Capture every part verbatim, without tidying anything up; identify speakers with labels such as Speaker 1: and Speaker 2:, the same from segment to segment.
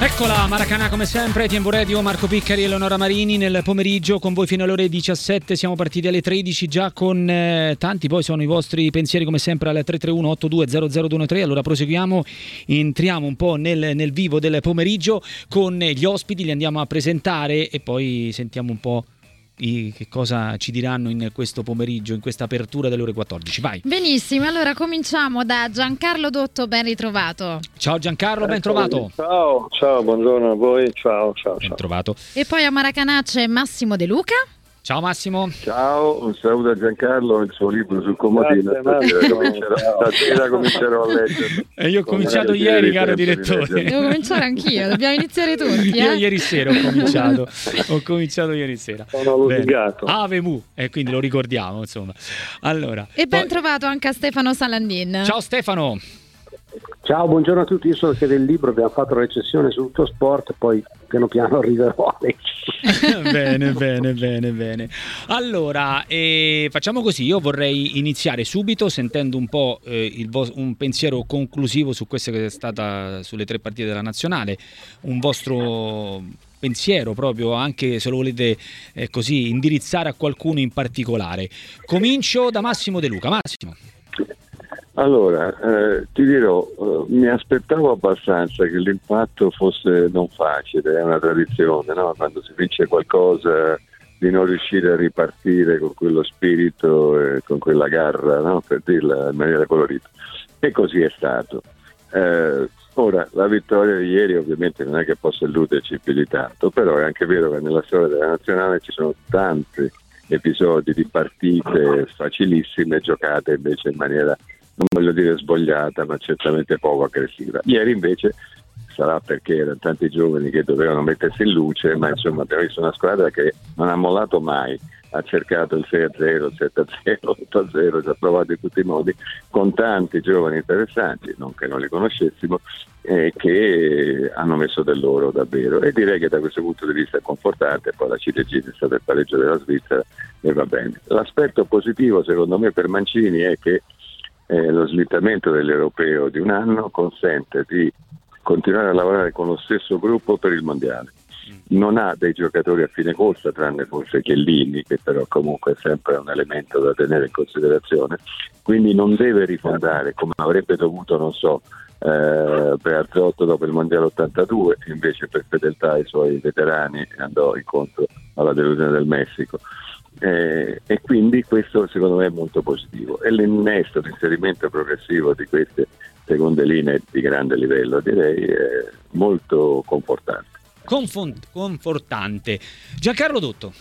Speaker 1: Eccola Maracanã come sempre, T M V Radio, Marco Piccari e Eleonora Marini nel pomeriggio con voi fino alle ore diciassette. Siamo partiti alle tredici già con eh, tanti, poi sono i vostri pensieri come sempre al tre tre uno otto due zero zero due tre. Allora proseguiamo, entriamo un po' nel, nel vivo del pomeriggio con gli ospiti, li andiamo a presentare e poi sentiamo un po' i, che cosa ci diranno in questo pomeriggio, in questa apertura delle ore quattordici. Vai.
Speaker 2: Benissimo, allora cominciamo da Giancarlo Dotto, ben ritrovato.
Speaker 1: Ciao Giancarlo, ben trovato.
Speaker 3: Ciao, ciao, buongiorno a voi, ciao, ciao,
Speaker 1: Ben
Speaker 3: ciao.
Speaker 1: trovato.
Speaker 2: E poi a Maracanã c'è Massimo De Luca.
Speaker 1: Ciao Massimo.
Speaker 4: Ciao, un saluto a Giancarlo, il suo libro sul comodino.
Speaker 3: Grazie,
Speaker 4: Stasera, stasera comincerò a leggere.
Speaker 1: E io ho cominciato ieri, caro direttore.
Speaker 2: Devo cominciare anch'io, dobbiamo iniziare tutti. Eh?
Speaker 1: Io ieri sera ho cominciato, ho cominciato ieri sera.
Speaker 3: Sono litigato.
Speaker 1: Ave Mu, e quindi lo ricordiamo, insomma. Allora.
Speaker 2: E ben
Speaker 1: poi...
Speaker 2: trovato anche a Stefano Salandin.
Speaker 1: Ciao Stefano.
Speaker 5: Ciao, buongiorno a tutti, io sono che del libro, abbiamo fatto la recensione su tutto sport, poi piano piano arriverò.
Speaker 1: Bene, bene, bene, bene. Allora, eh, facciamo così, io vorrei iniziare subito sentendo un po' eh, il vo- un pensiero conclusivo su questa che è stata sulle tre partite della nazionale, un vostro pensiero proprio, anche se lo volete eh, così indirizzare a qualcuno in particolare. Comincio da Massimo De Luca. Massimo.
Speaker 4: Allora, eh, ti dirò, eh, mi aspettavo abbastanza che l'impatto fosse non facile, è una tradizione, no? Quando si vince qualcosa di non riuscire a ripartire con quello spirito e con quella garra, no? Per dirla in maniera colorita. E così è stato. Eh, ora, la vittoria di ieri ovviamente non è che possa illuderci più di tanto, però è anche vero che nella storia della nazionale ci sono tanti episodi di partite facilissime giocate invece in maniera, non voglio dire svogliata, ma certamente poco aggressiva. Ieri invece sarà perché erano tanti giovani che dovevano mettersi in luce, ma insomma abbiamo visto una squadra che non ha mollato mai, ha cercato il sei a zero, il sette a zero, l'otto a zero, ci ha provato in tutti i modi, con tanti giovani interessanti, non che non li conoscessimo, eh, che hanno messo del loro davvero, e direi che da questo punto di vista è confortante. Poi la ciliegina è stato il pareggio della Svizzera e va bene. L'aspetto positivo secondo me per Mancini è che eh, lo slittamento dell'europeo di un anno consente di continuare a lavorare con lo stesso gruppo per il mondiale. Non ha dei giocatori a fine corsa, tranne forse Chiellini, che però comunque è sempre un elemento da tenere in considerazione, quindi non deve rifondare come avrebbe dovuto, non so, eh, Bearzotto dopo il mondiale ottantadue, invece per fedeltà ai suoi veterani andò incontro alla delusione del Messico. Eh, e quindi questo secondo me è molto positivo, e l'innesto, l'inserimento progressivo di queste seconde linee di grande livello direi è molto confortante.
Speaker 1: Confont- confortante. Giancarlo Dotto.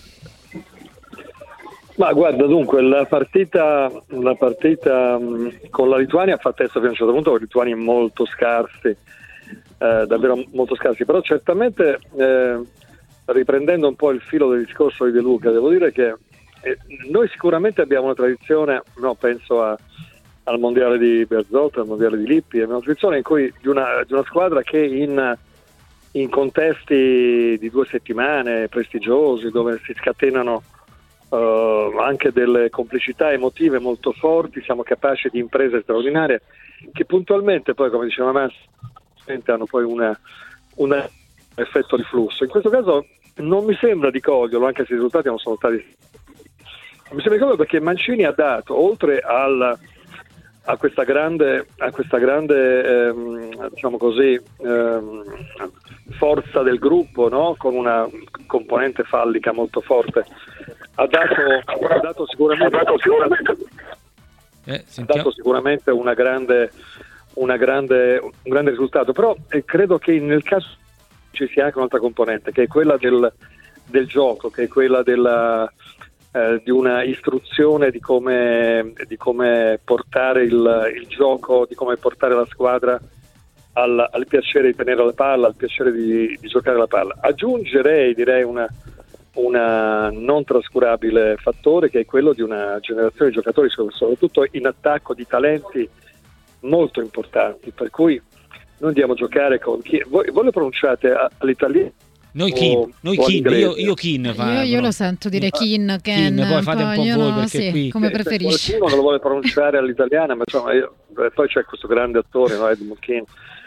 Speaker 3: Ma guarda, dunque la partita, la partita mh, con la Lituania ha fatto essere fino a un certo punto con i lituani molto scarsi, eh, davvero molto scarsi, però certamente eh, riprendendo un po' il filo del discorso di De Luca, devo dire che eh, noi sicuramente abbiamo una tradizione, no, penso a, al mondiale di Bearzotto, al mondiale di Lippi, è una tradizione in cui di una, di una squadra che in, in contesti di due settimane prestigiosi, dove si scatenano uh, anche delle complicità emotive molto forti, siamo capaci di imprese straordinarie che puntualmente poi, come diceva Massimo, hanno poi una, un effetto di flusso. In questo caso non mi sembra di coglierlo, anche se i risultati non sono stati, non mi sembra di coglierlo, perché Mancini ha dato, oltre al a questa grande, a questa grande ehm, diciamo così, ehm, forza del gruppo, no? Con una componente fallica molto forte, ha dato, ha dato sicuramente, ha dato sicuramente,
Speaker 1: Eh,
Speaker 3: ha dato sicuramente una grande, una grande, un grande risultato, però eh, credo che nel caso ci sia anche un'altra componente, che è quella del, del gioco, che è quella della Eh, di una istruzione di come, di come portare il, il gioco, di come portare la squadra al, al piacere di tenere la palla, al piacere di, di giocare la palla. Aggiungerei, direi, una, una non trascurabile fattore, che è quello di una generazione di giocatori, soprattutto in attacco, di talenti molto importanti, per cui noi andiamo a giocare con chi voi, voi lo pronunciate all'italiano.
Speaker 1: Noi Kin, noi Kin, io, io Kin fa,
Speaker 2: io, io lo sento dire Kin, Ken,
Speaker 1: Kin, poi fate un po' voi, perché
Speaker 2: sì,
Speaker 1: qui
Speaker 2: come
Speaker 3: eh,
Speaker 2: preferisci.
Speaker 3: Qualcuno lo vuole pronunciare all'italiana, ma insomma io, poi c'è questo grande attore, no, Edmund Kin,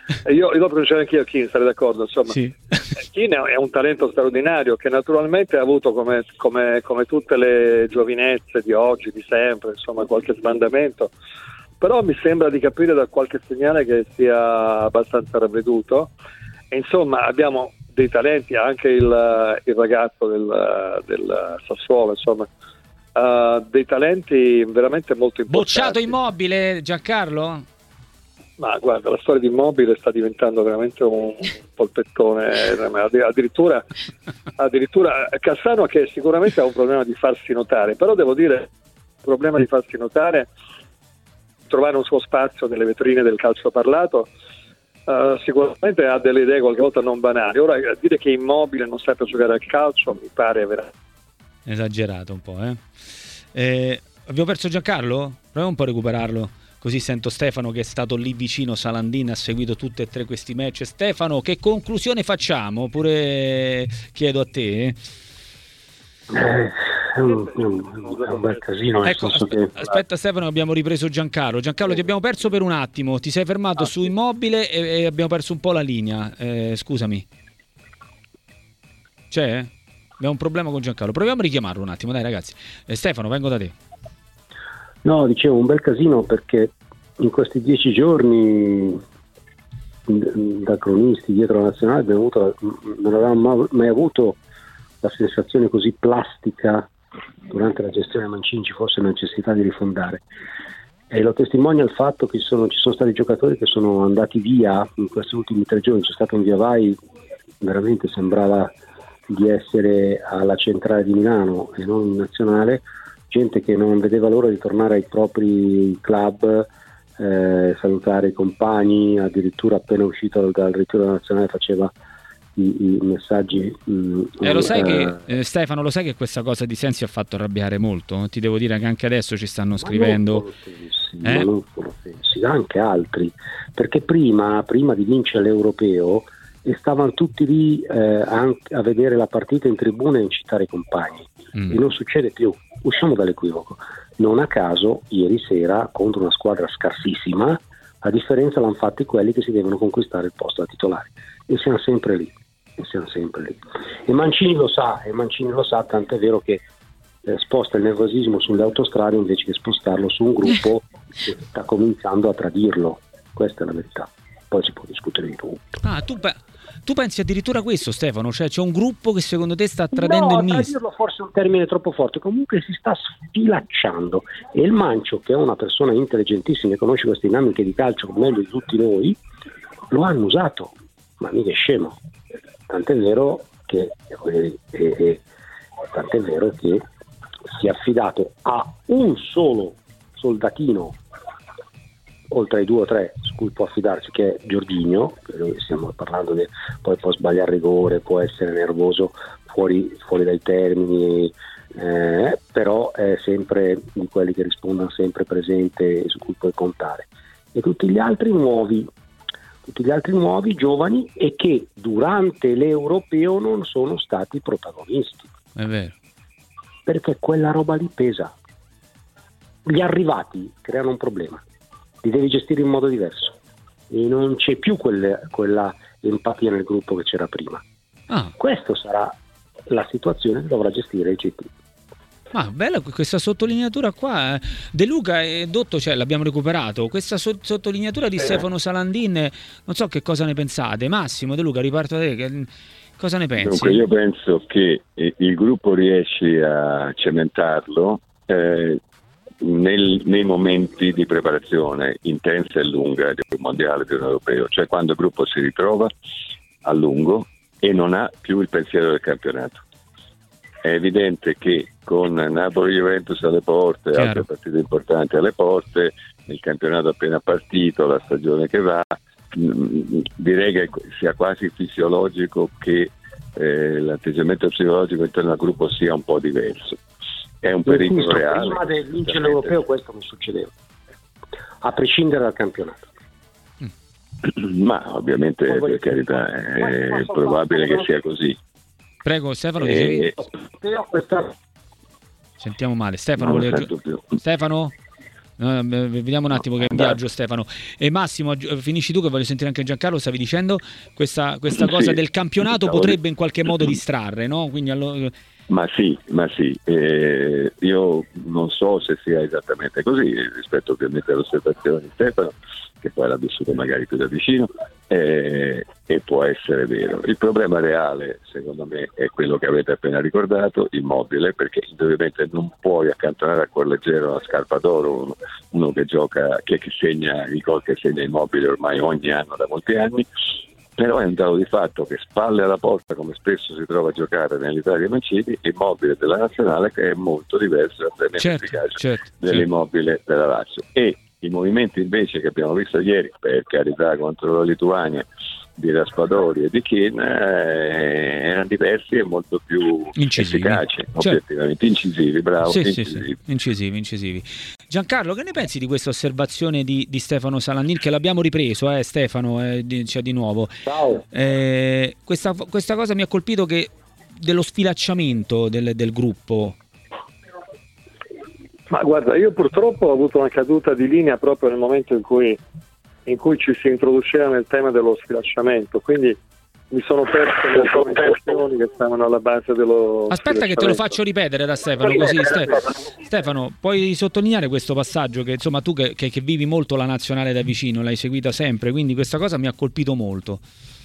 Speaker 3: io, io lo pronuncerei anche io Keane, sarei d'accordo, insomma.
Speaker 1: Sì.
Speaker 3: Keane è un talento straordinario che naturalmente ha avuto come, come, come tutte le giovinezze di oggi, di sempre, insomma, qualche sbandamento, però mi sembra di capire da qualche segnale che sia abbastanza ravveduto, e insomma abbiamo dei talenti, anche il, il ragazzo del, del Sassuolo, insomma, uh, dei talenti veramente molto importanti.
Speaker 1: Bocciato Immobile, Giancarlo?
Speaker 3: Ma guarda, la storia di Immobile sta diventando veramente un polpettone, addirittura, addirittura Cassano, che sicuramente ha un problema di farsi notare, però devo dire, il problema di farsi notare, trovare un suo spazio nelle vetrine del calcio parlato, uh, sicuramente ha delle idee qualche volta non banali. Ora, dire che Immobile non sappia giocare al calcio mi pare veramente
Speaker 1: esagerato un po', eh? Eh, abbiamo perso Giancarlo? Proviamo un po' a recuperarlo. Così sento Stefano che è stato lì vicino, Salandin, ha seguito tutti e tre questi match. Stefano, che conclusione facciamo? Pure chiedo a te.
Speaker 5: Eh, è, un, è, un, è un bel casino.
Speaker 1: Ecco, aspe- che... aspetta Stefano, abbiamo ripreso Giancarlo. Giancarlo, ti abbiamo perso per un attimo, ti sei fermato ah, su Immobile e, e abbiamo perso un po' la linea. Eh, scusami. C'è? Abbiamo un problema con Giancarlo. Proviamo a richiamarlo un attimo, dai ragazzi. Eh, Stefano, vengo da te.
Speaker 5: No, dicevo un bel casino perché in questi dieci giorni da cronisti dietro la nazionale abbiamo avuto, non avevamo mai avuto la sensazione così plastica durante la gestione Mancini, ci fosse necessità di rifondare, e lo testimonia il fatto che ci sono, ci sono stati giocatori che sono andati via in questi ultimi tre giorni. C'è stato un via vai, veramente sembrava di essere alla centrale di Milano e non in nazionale, gente che non vedeva l'ora di tornare ai propri club, eh, salutare i compagni, addirittura appena uscito dal, dal ritiro della nazionale faceva i, i messaggi. Mh,
Speaker 1: eh, lo sai
Speaker 5: eh,
Speaker 1: che eh, Stefano, lo sai che questa cosa di Sensi ha fatto arrabbiare molto? Ti devo dire che anche adesso ci stanno scrivendo.
Speaker 5: Non Sensi, eh? non solo Sensi, anche altri, perché prima, prima di vincere l'Europeo e stavano tutti lì eh, anche a vedere la partita in tribuna e incitare i compagni, mm. e non succede più. Usciamo dall'equivoco. Non a caso ieri sera contro una squadra scarsissima, a differenza l'hanno fatti quelli che si devono conquistare il posto da titolare, e siamo sempre lì e siamo sempre lì e Mancini lo sa e Mancini lo sa tant'è vero che eh, sposta il nervosismo sulle autostrade invece che spostarlo su un gruppo che sta cominciando a tradirlo. Questa è la verità, poi si può discutere di tutto.
Speaker 1: Ah, tu pe- Tu pensi addirittura questo, Stefano? Cioè c'è un gruppo che secondo te sta tradendo
Speaker 5: no,
Speaker 1: il mister?
Speaker 5: tradirlo forse è un termine troppo forte, comunque si sta sfilacciando, e il Mancio, che è una persona intelligentissima e conosce queste dinamiche di calcio meglio di tutti noi, lo hanno usato, ma mica è scemo. Tant'è vero che eh, eh, tant'è vero che si è affidato a un solo soldatino oltre ai due o tre su cui può affidarsi, che è Jorginho. Stiamo parlando di, poi può sbagliare rigore, può essere nervoso fuori, fuori dai termini, eh, però è sempre di quelli che rispondono, sempre presente e su cui puoi contare, e tutti gli altri nuovi tutti gli altri nuovi giovani e che durante l'Europeo non sono stati protagonisti.
Speaker 1: È vero,
Speaker 5: perché quella roba lì pesa. Gli arrivati creano un problema, li devi gestire in modo diverso e non c'è più quelle, quella empatia nel gruppo che c'era prima.
Speaker 1: Ah.
Speaker 5: Questa sarà la situazione che dovrà gestire il G T.
Speaker 1: Ma bella questa sottolineatura qua, De Luca e Dotto, cioè l'abbiamo recuperato, questa so- sottolineatura di eh. Stefano Salandin, non so che cosa ne pensate. Massimo, De Luca, riparto da te, che, cosa ne pensi?
Speaker 4: Dunque, io penso che il gruppo riesce a cementarlo eh, nel, nei momenti di preparazione intensa e lunga di un mondiale, di un europeo, cioè quando il gruppo si ritrova a lungo e non ha più il pensiero del campionato. È evidente che con Napoli-Juventus alle porte,
Speaker 1: Chiaro.
Speaker 4: altre partite importanti alle porte, il campionato appena partito, la stagione che va, mh, direi che sia quasi fisiologico che eh, l'atteggiamento psicologico intorno al gruppo sia un po' diverso. È un pericolo reale.
Speaker 5: Prima di vincere l'Europeo questo non succedeva, a prescindere dal campionato.
Speaker 4: Ma ovviamente, per carità, è probabile che sia così.
Speaker 1: Prego, Stefano,
Speaker 4: Eh,
Speaker 1: dicevi... Sentiamo male. Stefano,
Speaker 4: non
Speaker 1: volevi
Speaker 4: sento
Speaker 1: aggiu-
Speaker 4: più.
Speaker 1: Stefano? Uh, vediamo un attimo che è in viaggio Stefano. E Massimo, finisci tu che voglio sentire anche Giancarlo, stavi dicendo questa, questa cosa
Speaker 4: sì,
Speaker 1: del campionato potrebbe in qualche modo distrarre, no? Quindi allora...
Speaker 4: Ma sì, ma sì, eh, io non so se sia esattamente così, rispetto ovviamente all'osservazione di Stefano, che poi l'ha vissuto magari più da vicino, eh, e può essere vero. Il problema reale, secondo me, è quello che avete appena ricordato, Immobile, perché indubbiamente non puoi accantonare a cuor leggero una scarpa d'oro, uno, uno che gioca, che, che segna il gol che segna Immobile ormai ogni anno da molti anni. Però è un dato di fatto che spalle alla porta, come spesso si trova a giocare nell'Italia Mancini, Immobile della Nazionale che è molto diverso
Speaker 1: certo, certo,
Speaker 4: dell'Immobile certo. della Lazio. E i movimenti invece che abbiamo visto ieri, per carità, contro la Lituania, di Raspadori e di Kean, eh, erano diversi e molto più incisivi. efficaci, certo. obiettivamente incisivi, bravo.
Speaker 1: Sì,
Speaker 4: incisivi.
Speaker 1: Sì, sì. incisivi, incisivi. Giancarlo, che ne pensi di questa osservazione di, di Stefano Salandin, che l'abbiamo ripreso, eh, Stefano, eh, di, cioè di nuovo.
Speaker 5: Ciao.
Speaker 1: Eh, questa, questa cosa mi ha colpito, che dello sfilacciamento del, del gruppo.
Speaker 3: Ma guarda, io purtroppo ho avuto una caduta di linea proprio nel momento in cui in cui ci si introduceva nel tema dello sfilacciamento, quindi mi sono perso le conversazioni che stavano alla base dello
Speaker 1: aspetta che te lo faccio ripetere da Stefano, così Stefano, Stefano puoi sottolineare questo passaggio, che insomma tu che, che, che vivi molto la nazionale da vicino, l'hai seguita sempre, quindi questa cosa mi ha colpito molto.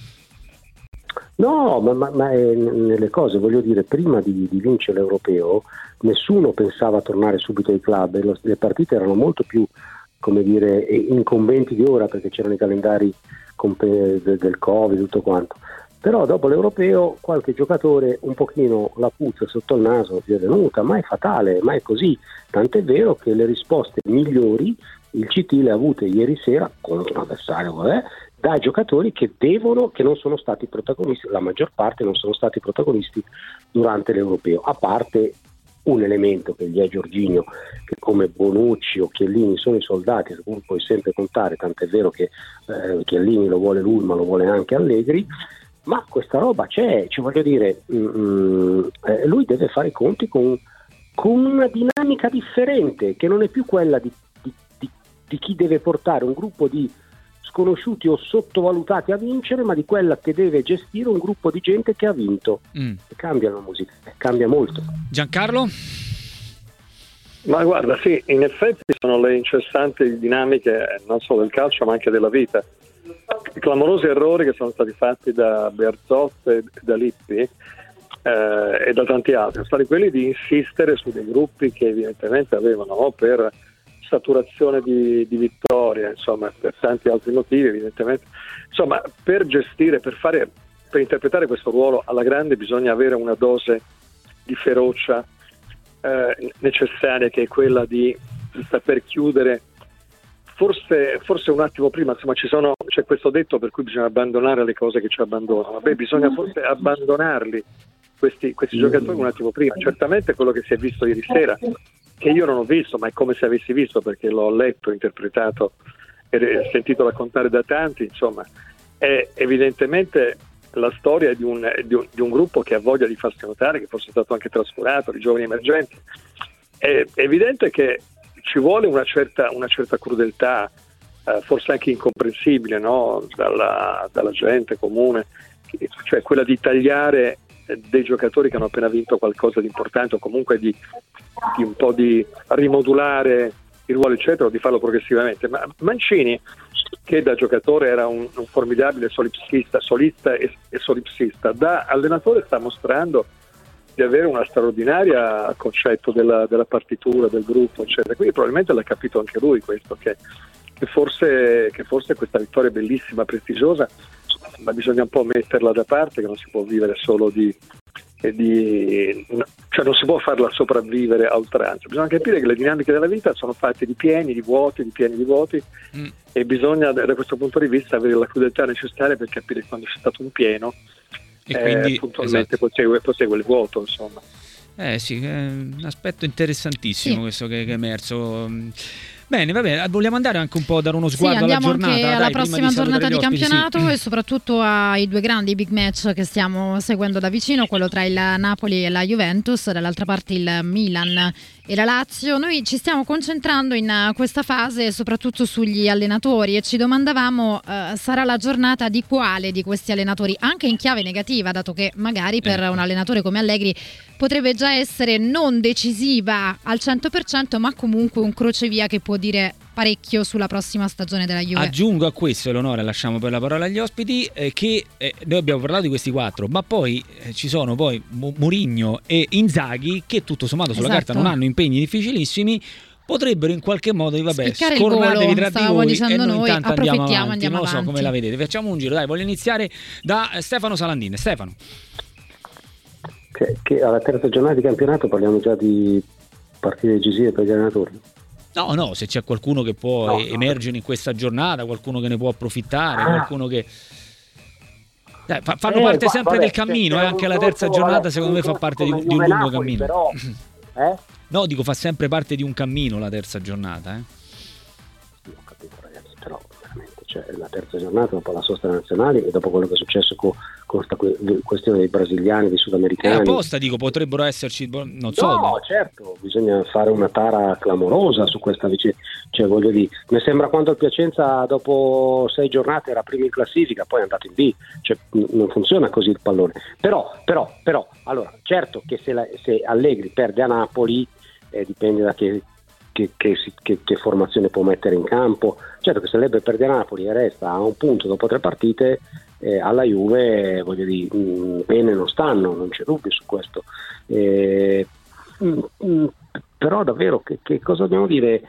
Speaker 5: No, ma, ma, ma è nelle cose, voglio dire, prima di, di vincere l'Europeo nessuno pensava a tornare subito ai club, e lo, le partite erano molto più, come dire, incombenti di ora, perché c'erano i calendari del Covid e tutto quanto. Però dopo l'Europeo qualche giocatore un pochino la puzza sotto il naso gli è venuta, ma è fatale, ma è così, tant'è vero che le risposte migliori il C T le ha avute ieri sera contro un avversario, vabbè, dai giocatori che devono, che non sono stati protagonisti, la maggior parte non sono stati protagonisti durante l'Europeo, a parte un elemento che gli è Jorginho, che come Bonucci o Chiellini sono i soldati su cui puoi sempre contare, tant'è vero che eh, Chiellini lo vuole lui ma lo vuole anche Allegri, ma questa roba c'è, ci voglio dire, mm, eh, lui deve fare i conti con, con una dinamica differente, che non è più quella di, di, di, di chi deve portare un gruppo di sconosciuti o sottovalutati a vincere, ma di quella che deve gestire un gruppo di gente che ha vinto. Mm. Cambia la musica, cambia molto.
Speaker 1: Giancarlo?
Speaker 3: Ma guarda, sì, in effetti sono le incessanti dinamiche non solo del calcio ma anche della vita. I clamorosi errori che sono stati fatti da Bearzot e da Lippi eh, e da tanti altri sono stati quelli di insistere su dei gruppi che evidentemente avevano o per saturazione di, di vittoria, insomma, per tanti altri motivi evidentemente, insomma, per gestire, per fare, per interpretare questo ruolo alla grande bisogna avere una dose di ferocia eh, necessaria, che è quella di, di saper chiudere forse, forse un attimo prima, insomma, ci sono, c'è questo detto per cui bisogna abbandonare le cose che ci abbandonano. Beh, bisogna forse abbandonarli questi, questi giocatori un attimo prima. Certamente quello che si è visto ieri sera, che io non ho visto, ma è come se avessi visto perché l'ho letto, interpretato e sentito raccontare da tanti, insomma, è evidentemente la storia di un, di un, di un gruppo che ha voglia di farsi notare, che forse è stato anche trascurato, di giovani emergenti. È evidente che ci vuole una certa, una certa crudeltà, eh, forse anche incomprensibile, no? dalla, dalla gente comune, cioè quella di tagliare dei giocatori che hanno appena vinto qualcosa di importante, o comunque di, di un po' di rimodulare il ruolo eccetera, o di farlo progressivamente. Ma Mancini, che da giocatore era un, un formidabile solipsista, solista e, e solipsista, da allenatore sta mostrando di avere una straordinaria concetto della, della partitura, del gruppo eccetera, quindi probabilmente l'ha capito anche lui questo, che, che, forse, che forse questa vittoria è bellissima, prestigiosa, ma bisogna un po' metterla da parte, che non si può vivere solo di, di no, cioè non si può farla sopravvivere a oltranza. Bisogna capire che le dinamiche della vita sono fatte di pieni, di vuoti, di pieni, di vuoti mm. e bisogna da questo punto di vista avere la crudeltà necessaria per capire quando c'è stato un pieno e eh, quindi puntualmente esatto. prosegue, prosegue il vuoto, insomma.
Speaker 1: Eh sì, è un aspetto interessantissimo sì. questo che, che è emerso. Bene, vabbè, vogliamo andare anche un po' a dare uno sguardo
Speaker 2: sì,
Speaker 1: alla
Speaker 2: andiamo
Speaker 1: giornata.
Speaker 2: anche alla
Speaker 1: Dai,
Speaker 2: prossima
Speaker 1: di
Speaker 2: giornata di
Speaker 1: ospiti,
Speaker 2: campionato
Speaker 1: sì.
Speaker 2: e soprattutto ai due grandi big match che stiamo seguendo da vicino, quello tra il Napoli e la Juventus, dall'altra parte il Milan e la Lazio. Noi ci stiamo concentrando in questa fase soprattutto sugli allenatori e ci domandavamo eh, sarà la giornata di quale di questi allenatori, anche in chiave negativa, dato che magari per un allenatore come Allegri potrebbe già essere non decisiva al cento per cento, ma comunque un crocevia che può dire parecchio sulla prossima stagione della Juve.
Speaker 1: Aggiungo a questo, Eleonora, lasciamo per la parola agli ospiti, eh, che eh, noi abbiamo parlato di questi quattro, ma poi eh, ci sono poi Mourinho e Inzaghi che tutto sommato sulla
Speaker 2: Esatto.
Speaker 1: carta non hanno impegni difficilissimi, potrebbero in qualche modo dire vabbè,
Speaker 2: Spiccare il
Speaker 1: scornatevi
Speaker 2: volo,
Speaker 1: tra di
Speaker 2: stavamo
Speaker 1: voi
Speaker 2: dicendo
Speaker 1: e noi
Speaker 2: noi,
Speaker 1: intanto andiamo
Speaker 2: approfittiamo,
Speaker 1: avanti.
Speaker 2: andiamo
Speaker 1: Non lo so
Speaker 2: avanti.
Speaker 1: come la vedete, facciamo un giro, dai, voglio iniziare da Stefano Salandin. Stefano.
Speaker 5: Che, che alla terza giornata di campionato parliamo già di partite decisive per gli allenatori.
Speaker 1: No, no, se c'è qualcuno che può
Speaker 5: No,
Speaker 1: e-
Speaker 5: no.
Speaker 1: emergere in questa giornata, qualcuno che ne può approfittare,
Speaker 5: Ah.
Speaker 1: qualcuno che Dai, fa- fanno
Speaker 5: Eh,
Speaker 1: parte
Speaker 5: qua-
Speaker 1: sempre
Speaker 5: vabbè,
Speaker 1: del cammino,
Speaker 5: c'è
Speaker 1: e
Speaker 5: un
Speaker 1: anche la terza
Speaker 5: corso,
Speaker 1: giornata
Speaker 5: vabbè,
Speaker 1: secondo me
Speaker 5: un
Speaker 1: fa
Speaker 5: corso
Speaker 1: parte di,
Speaker 5: come
Speaker 1: di un
Speaker 5: Juve
Speaker 1: lungo
Speaker 5: Napoli,
Speaker 1: cammino.
Speaker 5: però, eh?
Speaker 1: No, dico fa sempre parte di un cammino la terza giornata, eh.
Speaker 5: Sì, ho capito ragazzi, però veramente, cioè, la terza giornata dopo la sosta nazionale e dopo quello che è successo con, con questa que- questione dei brasiliani, dei
Speaker 1: E
Speaker 5: sudamericani.
Speaker 1: apposta dico, potrebbero esserci, boh, non so.
Speaker 5: No, certo, bisogna fare una tara clamorosa su questa vicenda. Cioè, voglio dire, mi sembra quando il Piacenza dopo sei giornate era primo in classifica, poi è andato in B. Cioè, n- non funziona così il pallone. Però, però, però, allora, certo che se, la, se Allegri perde a Napoli, eh, dipende da che, che, che, si- che- che formazione può mettere in campo. Certo che se Allegri perde a Napoli e resta a un punto dopo tre partite, eh, alla Juve, voglio dire, mh, bene non stanno, non c'è dubbio su questo. Eh, mh, mh, però davvero che, che cosa dobbiamo dire?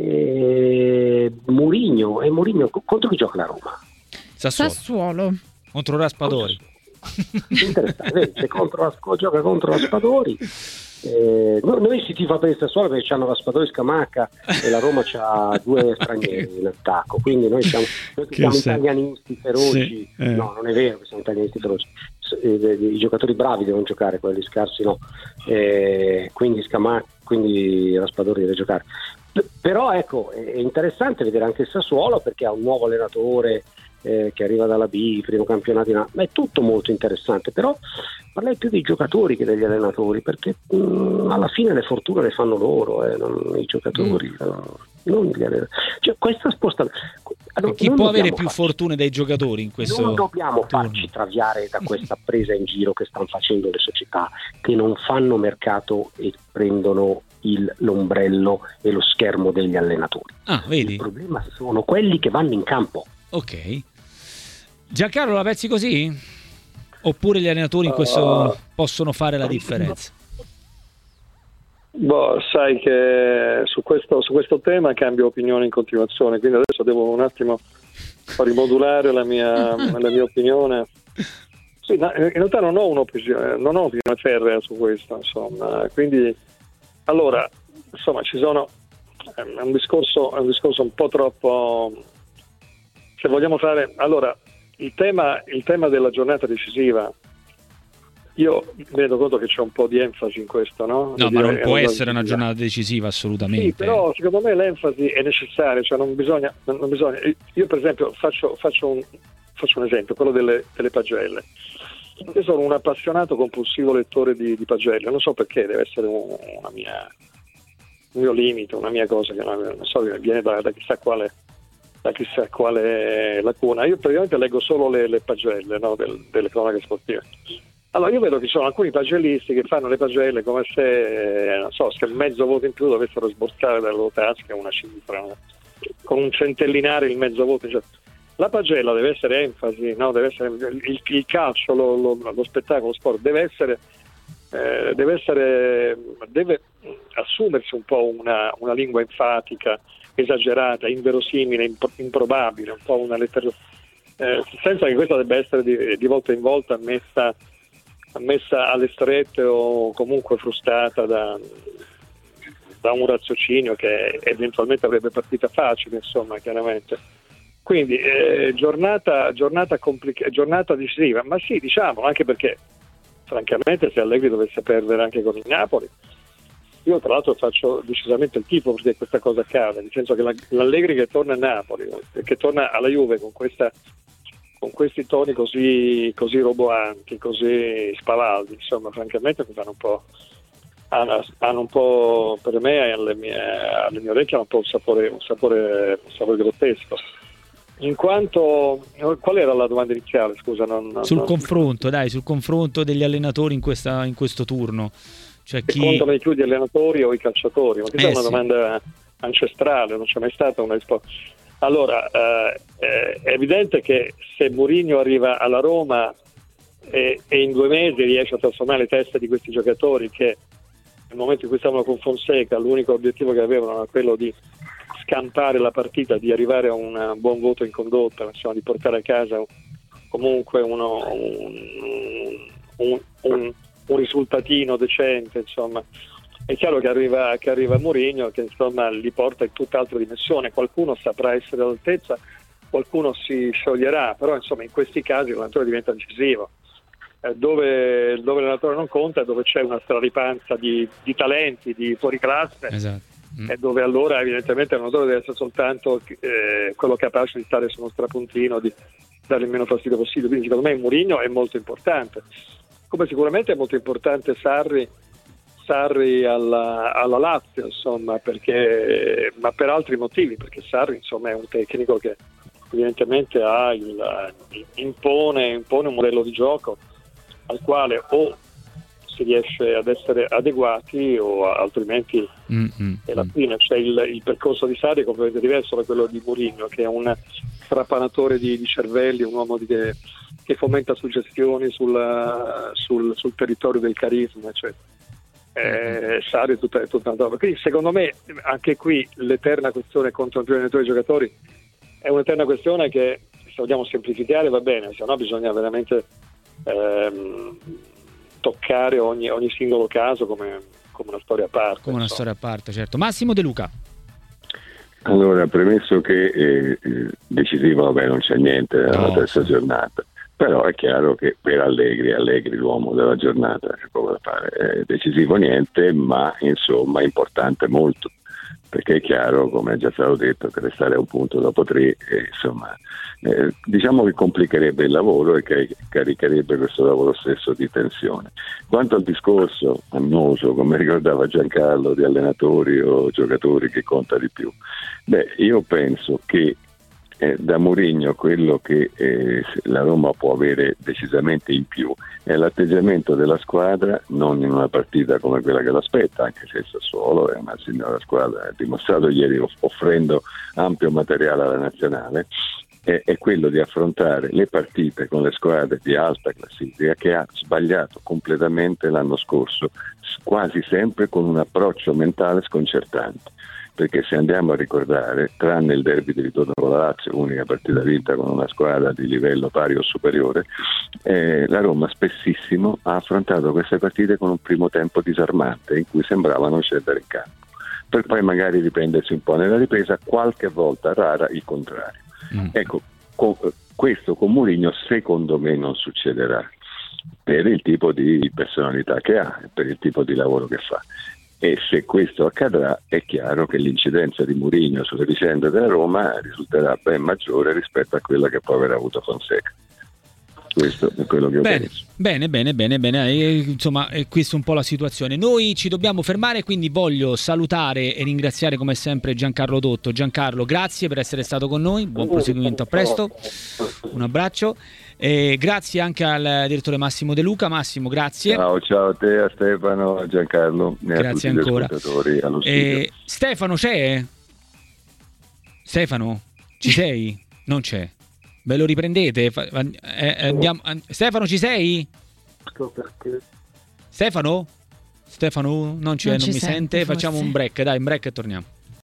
Speaker 5: Eh, Mourinho e Mourinho co- contro chi gioca la Roma?
Speaker 1: Sassuolo,
Speaker 2: Sassuolo.
Speaker 1: contro Raspadori.
Speaker 5: Interessante, vedi, se contro la, gioca contro Raspadori. Eh, no- noi si tifa per il Sassuolo perché c'hanno Raspadori, Scamacca e la Roma c'ha due stranieri in attacco, quindi noi siamo, noi che
Speaker 1: Che
Speaker 5: siamo
Speaker 1: sei?
Speaker 5: italianisti feroci.
Speaker 1: Sì, eh.
Speaker 5: No, non è vero che siamo italianisti feroci. S- eh, i giocatori bravi devono giocare, quelli scarsi no. Eh, quindi Scamacca, quindi Raspadori deve giocare. P- però ecco, è interessante vedere anche il Sassuolo perché ha un nuovo allenatore eh, che arriva dalla B, il primo campionato in A, ma è tutto molto interessante. Però parlerei più dei giocatori che degli allenatori, perché mh, alla fine le fortune le fanno loro, eh, non i giocatori,
Speaker 1: Mm.
Speaker 5: no, non gli allenatori. Cioè, questa sposta...
Speaker 1: E chi può avere più fortune dei giocatori in questo
Speaker 5: Non dobbiamo
Speaker 1: turno?
Speaker 5: farci traviare da questa presa in giro che stanno facendo le società che non fanno mercato e prendono il, l'ombrello e lo schermo degli allenatori.
Speaker 1: Ah, vedi?
Speaker 5: Il problema sono quelli che vanno in campo.
Speaker 1: Ok. Giancarlo, la pensi così? Oppure gli allenatori in questo possono fare la differenza?
Speaker 3: Boh, sai che su questo, su questo tema cambio opinione in continuazione, quindi adesso devo un attimo rimodulare la mia, la mia opinione. Sì, no, in realtà non ho un'opinione, non ho un'opinione ferrea su questo, insomma. Quindi, allora, insomma, ci sono è un discorso, è un discorso un po' troppo. Se vogliamo fare, allora, il tema, il tema della giornata decisiva. Io mi rendo conto che c'è un po' di enfasi in questo, no?
Speaker 1: No, ma non può
Speaker 3: Dire-
Speaker 1: essere una giornata decisiva, assolutamente.
Speaker 3: Sì, però secondo me l'enfasi è necessaria, cioè non bisogna, non non bisogna. Io per esempio faccio, faccio, un, faccio un esempio, quello delle, delle pagelle. Io sono un appassionato compulsivo lettore di, di pagelle, non so perché, deve essere un, una mia, un mio limite, una mia cosa che non, non so, viene da, da chissà quale da chissà quale lacuna. Io praticamente leggo solo le, le pagelle, no, del, delle cronache sportive. Allora io vedo che ci sono alcuni pagellisti che fanno le pagelle come se, non so, se mezzo voto in più dovessero sborsare dalle loro tasche una cifra, no? Con un centellinare il mezzo voto. Cioè, la pagella deve essere enfasi, no? Deve essere il, il calcio, lo, lo, lo spettacolo, lo sport deve essere, eh, deve essere, deve assumersi un po' una, una lingua enfatica, esagerata, inverosimile, imp- improbabile, un po' una letteratura, eh, senza che questa debba essere di, di volta in volta messa messa alle strette o comunque frustata da, da un raziocinio che eventualmente avrebbe partita facile, insomma, chiaramente. Quindi eh, giornata giornata, complica- giornata decisiva, ma sì, diciamo, anche perché francamente se Allegri dovesse perdere anche con il Napoli, io tra l'altro faccio decisamente il tifo perché questa cosa accade, nel senso che la, l'Allegri che torna a Napoli, che torna alla Juve con questa con questi toni così, così roboanti, così spavaldi, insomma, francamente mi fanno un po', hanno, hanno un po', per me, alle mie, alle mie orecchie, hanno un po' un sapore, un sapore, un sapore grottesco. In quanto, qual era la domanda iniziale, scusa? Non,
Speaker 1: sul
Speaker 3: non,
Speaker 1: confronto, dai, sul confronto degli allenatori in, questa, in questo turno. Cioè chi...
Speaker 3: contano di più gli allenatori o i calciatori? Ma questa
Speaker 1: eh,
Speaker 3: è una
Speaker 1: sì.
Speaker 3: domanda ancestrale, non c'è mai stata una risposta. Allora, eh, è evidente che se Mourinho arriva alla Roma e, e in due mesi riesce a trasformare le teste di questi giocatori che nel momento in cui stavano con Fonseca l'unico obiettivo che avevano era quello di scampare la partita, di arrivare a un buon voto in condotta, insomma, di portare a casa comunque uno, un, un, un, un risultatino decente, insomma. È chiaro che arriva, che arriva Mourinho, che insomma li porta in tutt'altra dimensione. Qualcuno saprà essere all'altezza, qualcuno si scioglierà, però insomma in questi casi l'allenatore diventa decisivo. Eh, dove, dove l'allenatore non conta è dove c'è una straripanza di, di talenti, di fuoriclasse,
Speaker 1: esatto. mm.
Speaker 3: e dove allora evidentemente l'allenatore deve essere soltanto eh, quello capace di stare su uno strapuntino, di dare il meno fastidio possibile. Quindi secondo me Mourinho è molto importante, come sicuramente è molto importante Sarri Sarri alla, alla Lazio, insomma, perché, ma per altri motivi, perché Sarri insomma è un tecnico che evidentemente ha il, impone, impone un modello di gioco al quale o si riesce ad essere adeguati o altrimenti
Speaker 1: mm-hmm.
Speaker 3: è la fine. Cioè il, il percorso di Sarri è completamente diverso da quello di Mourinho, che è un strapanatore di, di cervelli, un uomo di, che, che fomenta suggestioni sul, sul, sul territorio del carisma, eccetera. Eh, Sarri è tutta, è tutta una roba. Quindi secondo me anche qui l'eterna questione contro il allenatore dei giocatori è un'eterna questione che, se vogliamo semplificare, va bene, se no bisogna veramente ehm, toccare ogni, ogni singolo caso come, come una storia a parte.
Speaker 1: Come una
Speaker 3: insomma.
Speaker 1: storia a parte, certo. Massimo De Luca.
Speaker 4: Allora, premesso che eh, decisivo, vabbè, non c'è niente nella
Speaker 1: no,
Speaker 4: terza
Speaker 1: sì.
Speaker 4: giornata, però è chiaro che per Allegri, Allegri l'uomo della giornata, c'è poco da fare, è decisivo niente, ma insomma importante molto, perché è chiaro, come è già stato detto, che restare a un punto dopo tre, eh, insomma, eh, diciamo che complicherebbe il lavoro e che caricherebbe questo lavoro stesso di tensione. Quanto al discorso annoso, come ricordava Giancarlo, di allenatori o giocatori che conta di più, beh, io penso che Eh, da Mourinho quello che eh, la Roma può avere decisamente in più è l'atteggiamento della squadra, non in una partita come quella che l'aspetta, anche se il Sassuolo è una signora squadra, ha dimostrato ieri offrendo ampio materiale alla nazionale, è, è quello di affrontare le partite con le squadre di alta classifica che ha sbagliato completamente l'anno scorso, quasi sempre con un approccio mentale sconcertante. Perché se andiamo a ricordare, tranne il derby di ritorno con la Lazio, unica partita vinta con una squadra di livello pari o superiore, eh, la Roma spessissimo ha affrontato queste partite con un primo tempo disarmante in cui sembrava non scendere in campo, per poi magari riprendersi un po' nella ripresa, qualche volta rara il contrario. Mm. Ecco, con, questo con Mourinho secondo me non succederà, per il tipo di personalità che ha, per il tipo di lavoro che fa. E se questo accadrà è chiaro che l'incidenza di Mourinho sulle vicende della Roma risulterà ben maggiore rispetto a quella che può aver avuto Fonseca. Questo è quello che io
Speaker 1: bene,
Speaker 4: penso.
Speaker 1: Bene, bene, bene, bene. E, insomma, è questa un po' la situazione. Noi ci dobbiamo fermare, quindi voglio salutare e ringraziare come sempre Giancarlo Dotto. Giancarlo, grazie per essere stato con noi, buon proseguimento, a presto, un abbraccio. E grazie anche al direttore Massimo De Luca. Massimo, grazie.
Speaker 4: Ciao, ciao a te, a Stefano, a Giancarlo e
Speaker 1: grazie
Speaker 4: a tutti
Speaker 1: ancora.
Speaker 4: gli ascoltatori allo studio.
Speaker 1: E Stefano c'è? Stefano, ci sei? Non c'è. Ve lo riprendete? Eh, andiamo. Stefano, ci sei? Stefano? Stefano non, c'è, non, non mi sente. sente. Facciamo un break, dai, un break e torniamo.